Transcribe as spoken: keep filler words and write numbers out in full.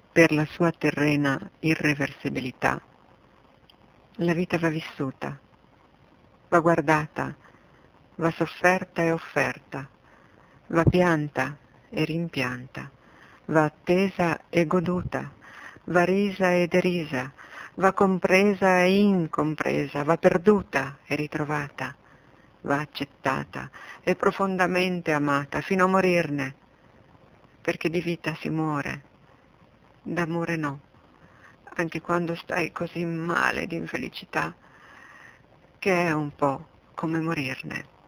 per la sua terrena irreversibilità, la vita va vissuta, va guardata, va sofferta e offerta, va pianta e rimpianta, va attesa e goduta, va risa e derisa, va compresa e incompresa, va perduta e ritrovata, va accettata e profondamente amata fino a morirne, perché di vita si muore, d'amore no, anche quando stai così male di infelicità, che è un po' come morirne.